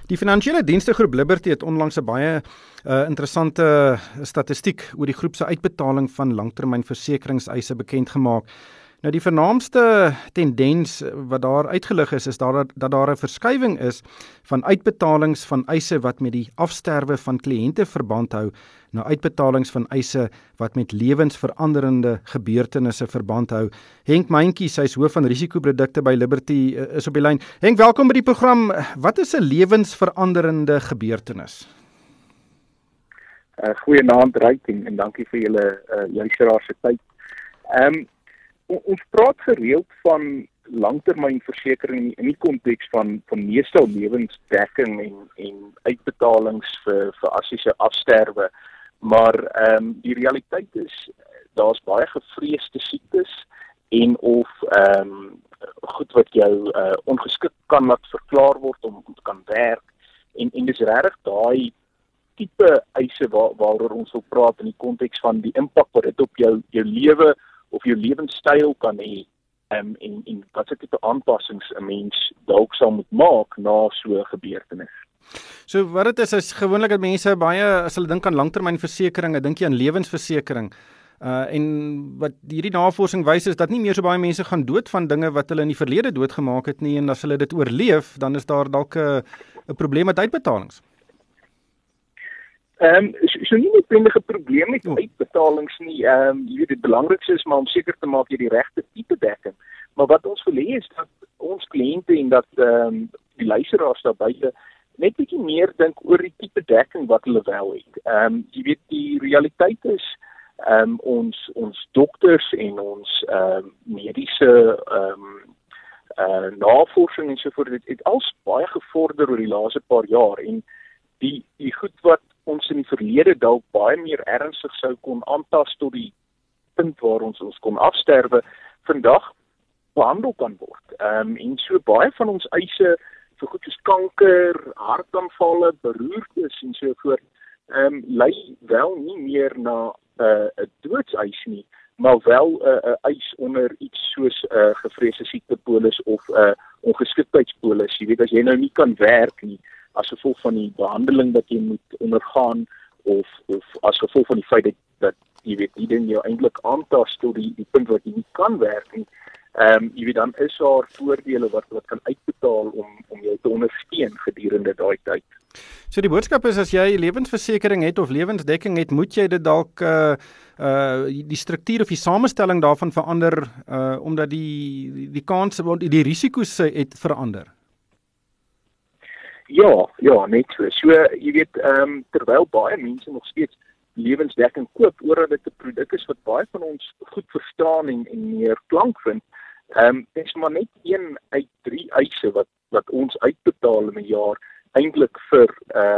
Die finansiële dienstegroep Liberty het onlangs 'n baie interessante statistiek oor die groep se uitbetaling van langtermynversekeringseise bekend gemaak. Nou die vernaamste tendens wat daar uitgelig is dat daar 'n verskywing is van uitbetalings van eise wat met die afsterwe van kliënte verband hou na uitbetalings van eise wat met lewensveranderende gebeurtenisse verband hou. Henk Meintjie, sy is hoof van risikoprodukte by Liberty, is op die lyn. Henk, welkom by die program. Wat is 'n lewensveranderende gebeurtenis? Goeienaand Ryk en dankie vir julle luisteraars se tyd. Ons praat gereeld van langtermynversekering in die konteks van meestal lewensdekking en uitbetalings vir as jy se afsterwe. Maar die realiteit is daar's baie gevreesde siektes en of goed wat jou ongeskik kan laat verklaar word om te kan werk en dis regtig daai tipe eise waaroor ons wil praat in die konteks van die impak wat dit op jou lewe of jou lewenstyl kan hê en wat se tipe aanpassings 'n mens dalk sal moet maak na so 'n gebeurtenis. So wat dit is gewoonlik dat mense baie, as hulle dink aan langtermynversekering, dink jy aan lewensversekering. En wat hierdie navorsing wys is dat nie meer so baie mense gaan dood van dinge wat hulle in die verlede doodgemaak het nie, en as hulle dit oorleef, dan is daar dalk 'n probleem met uitbetalings. So nie noodwendige probleem met uitbetalings nie. Jy weet, die belangrikste is maar om seker te maak jy die regte tipe dekking. Maar wat ons wil hê is dat ons kliënte en dat die luisteraars daar buite net bietjie meer dink oor die tipe dekking wat hulle wel het. Jy weet, die realiteit is ons dokters en ons mediese navorsing en so voort het als baie gevorder oor die laaste paar jaar en die goed wat ons in die verlede dalk baie meer ernstig sou kon aantas tot die punt waar ons kon afsterwe, vandag behandel kan word. En so baie van ons eise vir goed soos kanker, hartaanvalle, beroertes en so voort, lei wel nie meer na 'n doodseis nie, maar wel 'n eis onder iets soos 'n gevreesde siektepolis of 'n ongeskiktheidspolis. Jy weet, as jy nou nie kan werk nie, as gevolg van die behandeling wat jy moet ondergaan of as gevolg van die feit dat jy weet die ding jou eintlik aantas tot die punt wat jy nie kan werk nie. Jy weet, dan is daar voordele wat kan uitbetaal om jou te ondersteun gedurende daai tyd. So die boodskap is, as jy lewensversekering het of lewensdekking het, moet jy dit dalk die struktuur of die samestelling daarvan verander, omdat die kanse, die risiko's het verander. Ja, net so. So, jy weet, terwyl baie mense nog steeds lewensdekking koop, omdat dit 'n produk is wat baie van ons goed verstaan en meer klank vind, is maar net 1 uit 3 eise wat ons uitbetaal in 'n jaar eintlik vir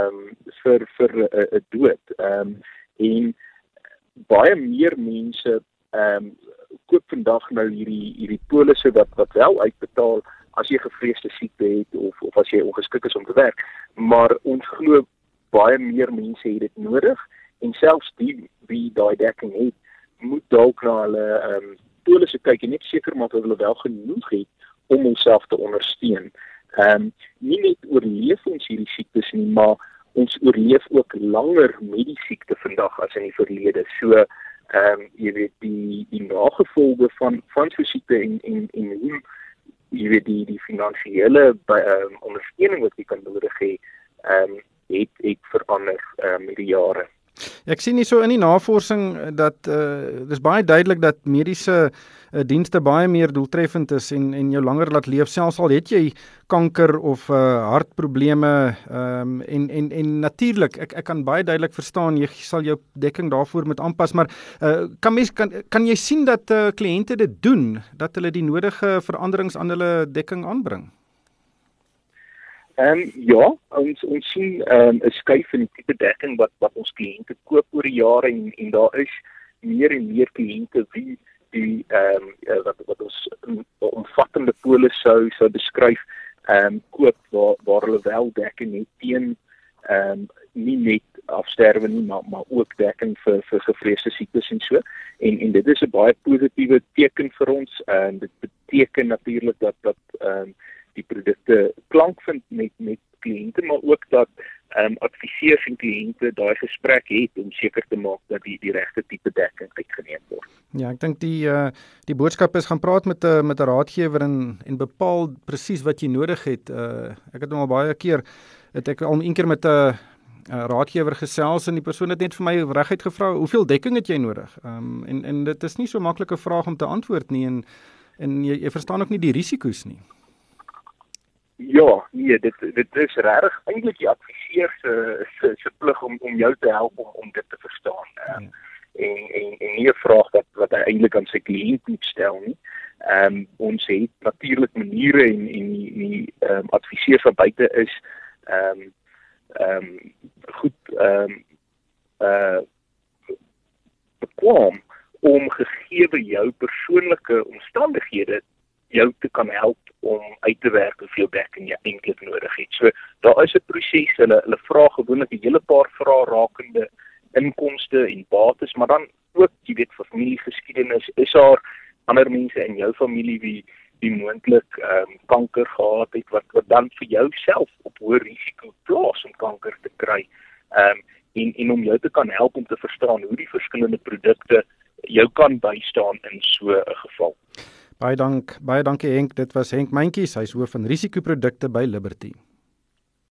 'n dood. En baie meer mense koop vandag nou hierdie polisse wat wel uitbetaal as jy gevreesde siekte het of as jy ongeskik is om te werk. Maar ons glo baie meer mense het dit nodig en selfs wie daai dekking het, moet dalk na hulle polisse kyk en net seker maak dat hulle wel genoeg het om homself te ondersteun. Nie net oorleef ons hierdie siektes nie, maar ons oorleef ook langer met die siekte vandag as in die verlede. So, jy weet, die nagevolge van so siekte en hoe jy weet die finansiële ondersteuning wat jy kan nodig hê, het verander met die jare. Ek sien nie so in die navorsing dat dis baie duidelik dat mediese dienste baie meer doeltreffend is en jou langer laat leef, selfs al het jy kanker of hartprobleme, en natuurlik, ek kan baie duidelik verstaan, jy sal jou dekking daarvoor moet aanpas, maar kan jy sien dat kliënte dit doen, dat hulle die nodige veranderings aan hulle dekking aanbring? Ja, ons sien 'n skuif in die tipe dekking wat ons kliënte koop oor die jare en daar is meer en meer kliënte wie wat ons 'n omvattende polis sou beskryf, koop waar hulle wel dekking het teen nie net afsterwe nie, maar ook dekking vir gevreesde siektes en so. En dit is 'n baie positiewe teken vir ons. Dit beteken natuurlik dat die produkte klank vind met kliënte, maar ook dat adviseurs en kliënte daai gesprek het om seker te maak dat die regte tipe dekking uitgeneem word. Ja, ek dink die boodskap is gaan praat met 'n raadgewer en bepaal presies wat jy nodig het. Ek het nou al baie keer ek al een keer met 'n raadgewer gesels en die persoon het net vir my reguit gevra, hoeveel dekking het jy nodig? En dit is nie so maklike vraag om te antwoord nie en jy verstaan ook nie die risiko's nie. Ja, nee, dit is regtig eintlik die adviseur se plig om jou te help om dit te verstaan. En nie 'n vraag wat hy eintlik aan sy kliënt moet stel nie. Ons het natuurlik maniere en die adviseurs van buite is bekwam om gegee jou persoonlike omstandighede jou te kan help om uit te werk hoeveel dekking jy eintlik nodig het. So daar is 'n proses, hulle vra gewoonlik 'n hele paar vrae rakende inkomste en bates, maar dan ook, jy weet, familiegeskiedenis, is daar ander mense in jou familie wie moontlik kanker gehad het, wat dan vir jou self op hoë risiko plaas om kanker te kry, en om jou te kan help om te verstaan hoe die verskillende produkte jou kan bystaan in so 'n geval. Baie dankie Henk, dit was Henk Mentjies, hy's hoof van risikoprodukte by Liberty.